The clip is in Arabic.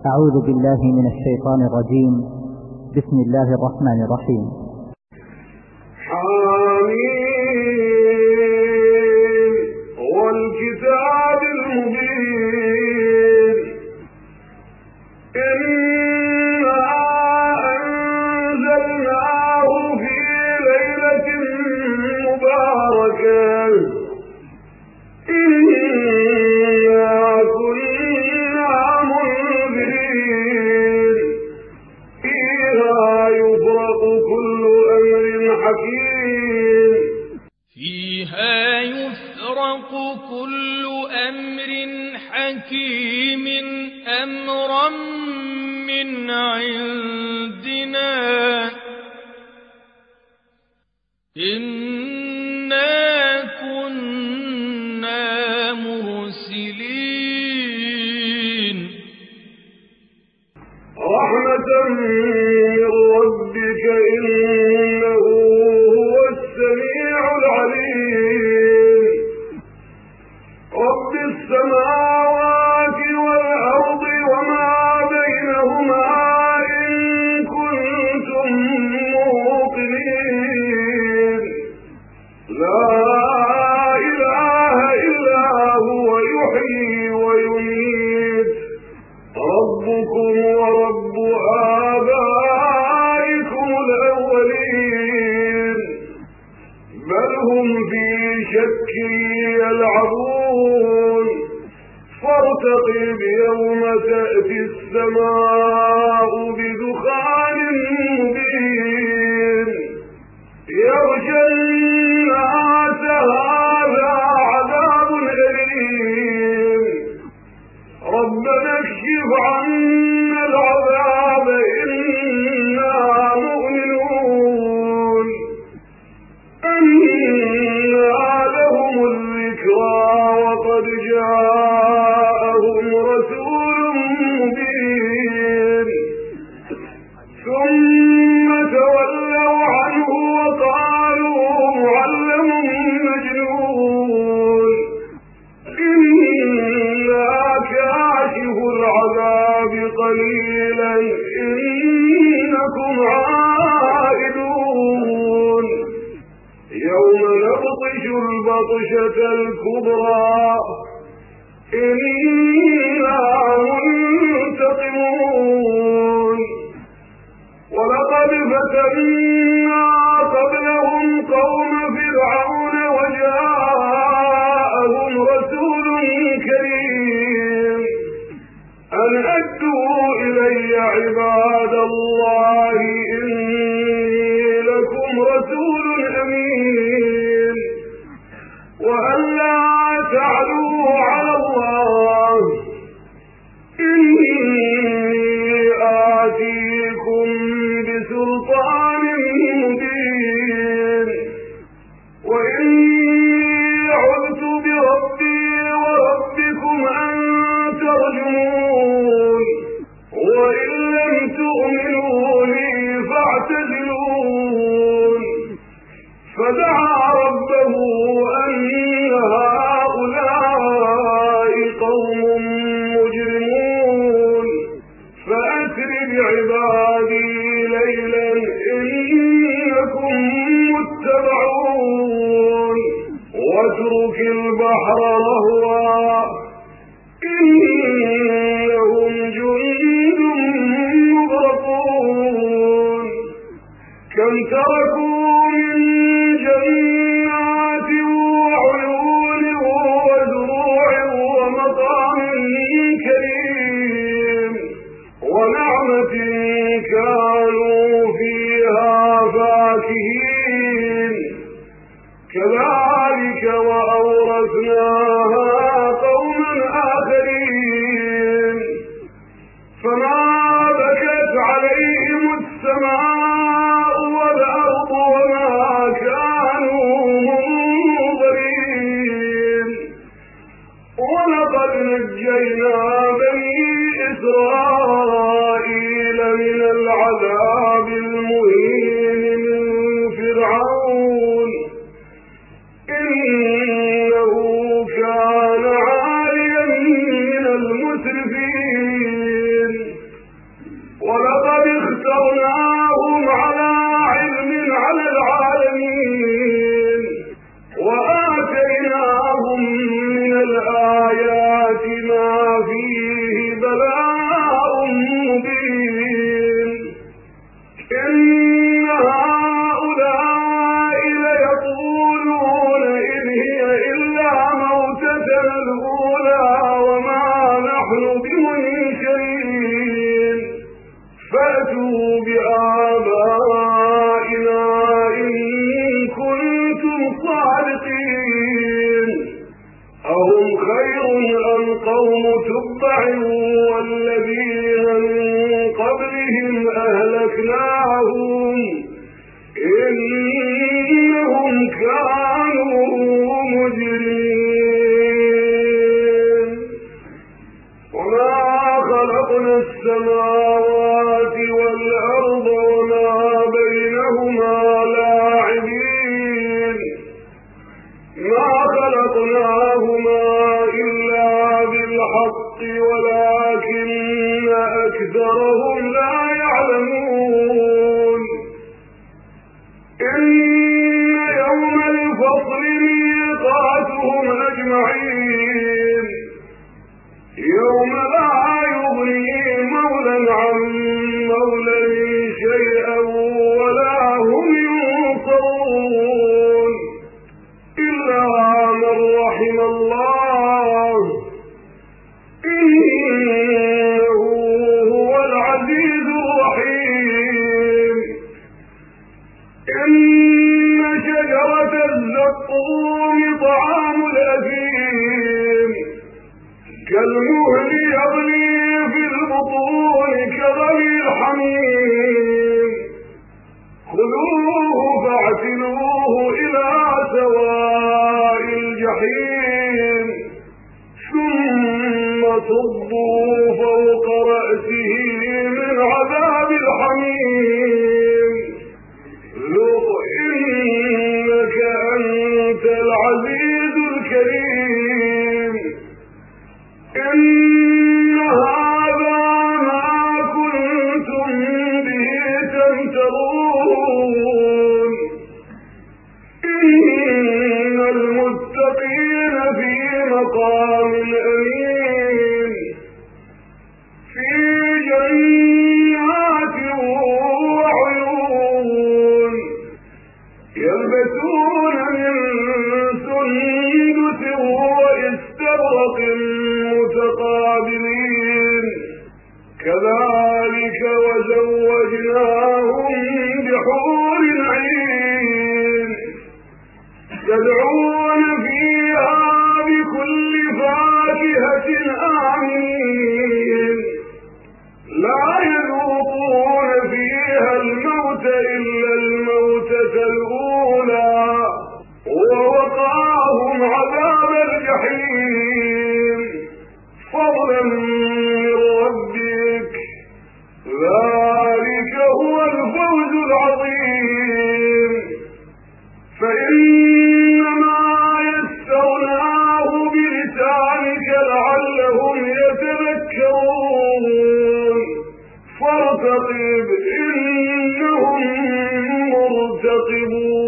أعوذ بالله من الشيطان الرجيم. بسم الله الرحمن الرحيم. حميم والكتاب المبين إنا أنزلناه في ليلة مباركة إنا كنا منذرين فيها يفرق كل أمر حكيم فيها يفرق كل أمر حكيم أمرا من عندنا إنا كنا مرسلين رحمة من ربك إنه هو السميع العليم رب السماوات والأرض وما بينهما إن كنتم موقنين لا إله إلا هو يحيي ويميت ربكم ورب آبائكم الأولين بل هم في شك يلعبون فارتقب يوم تأتي السماء بدخان مبين يغشى الناس هذا عذاب أليم ربنا اكشف عنا العذاب إنا مؤمنون أنى لهم الذكرى وقد جاءهم رسول مبين ثم تولوا عنه وقالوا معلم مجنون إنا كاشف العذاب قليلا إنكم عائدون يوم نبطش البطشة الكبرى إنا منتقمون ولقد فتنا قبلهم قوم فرعون وجاءهم رسول كريم أن أدوا إلي عباد الله إني لكم رسول أمين وأن لا تعلوا على الله إني آتيكم بسلطان مبين وإني عذت بربي وربكم أن ترجمون وإن لم تؤمنوا لي فاعتزلون فدعا ربه أن هؤلاء قوم مجرمون فأسر بعبادي ليلا إنكم متبعون واترك البحر رهوا إنهم جند مغرقون كم تركوا من جنات وعيون وزروع ومقام كريم ونعمة كانوا فيها فاكهين كذلك وأورثناها قوما آخرين فما بكت عليهم السماء والأرض وما كانوا منظرين ولقد نجينا بني إسرائيل من العذاب المهين من فرعون إنه كان عاليا من المسرفين تبع والذين من قبلهم أهلكناهم إنهم كانوا مجرمين وما خلقنا السماوات والأرض وما بينهما لاعبين ما خلقناهما إلا بالحق ولكن أكثرهم لا يعلمون إن يوم الفصل ميقاتهم أجمعين يوم لا يغني مولا عن مولا شيئا ولا هم ينصرون إلا من رحم الله إنه هو العزيز الرحيم إن شجرة الزقوم طعام الأثيم كالمهل يغلي في البطون كغلي الحميم خذوه فاعتلوه إلى سواء الجحيم ثم صبوا فوق رأسه من عذاب الحميم ذق إنك أنت العزيز الكريم إن هذا ما كنتم به تمترون إن المتقين في مقام أمين في جنات وعيون يلبسون من سندس واستبرق متقابلين كذلك وزوجناهم بحور عين يدعون فيها بكل فاكهة آمين لا يذوقون فيها الموت إلا الموتة الأولى ووقاهم عذاب الجحيم فضلا من ربك ذلك هو الفوز العظيم فإنما يسرناه بلسانك لعلهم يتذكرون فارتقب إنهم مرتقبون